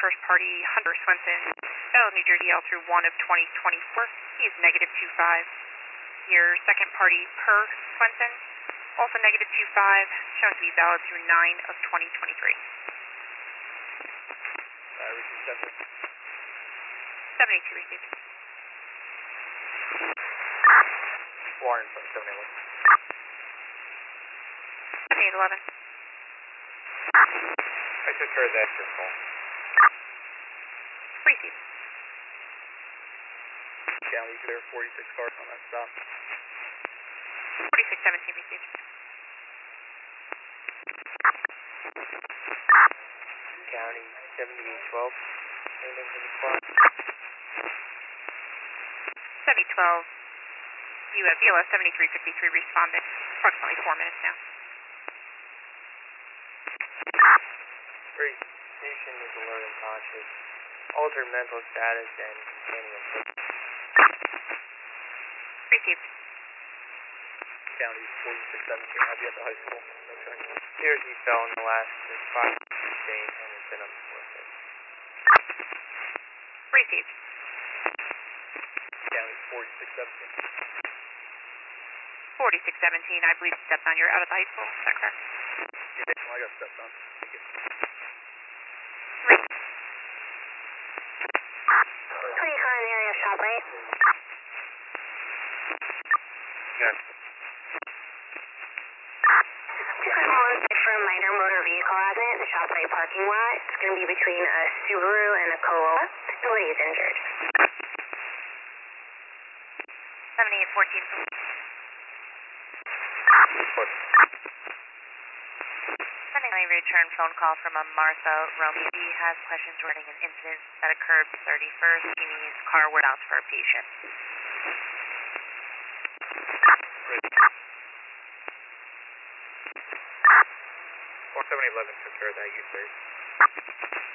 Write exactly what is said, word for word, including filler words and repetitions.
first party, Hunter Swenson, Bell, New Jersey, L through one of twenty twenty-four. He is negative two five. Your second party, Per Swenson, also negative two five, shown to be valid through nine of twenty twenty-three. Uh, receive seven. seventy-two received. Warren from seven eight one. seventy-eight eleven. I just heard that your call. Received. County, you clear forty-six cars on that stop. forty-six seventeen received. County, seventy-eight twelve. Anything from the spot? seventy twelve. You have B L S seventy-three fifty-three responded. Approximately four minutes now. Great. Patient is alert and conscious. Altered mental status and containing a Received. County forty-six seventeen. I'll be at the high school. Okay. Appears he fell in the last five days and has been unsuspected. Received. County forty-six seventeen. forty-six seventeen, I believe stepped on. You're out of the high school. Is that correct? Yeah, I got stepped on. Thank you. twenty car in the area of shop, right? Yes. Just calling for a minor motor vehicle accident in the ShopRite parking lot. It's going to be between a Subaru and a Corolla. Nobody is injured. seventy-eight fourteen. Sending a return phone call from a Martha Romeo. He has questions regarding an incident that occurred thirty-first. He needs car whereabouts for a patient. four seven eleven, took care of that, you please.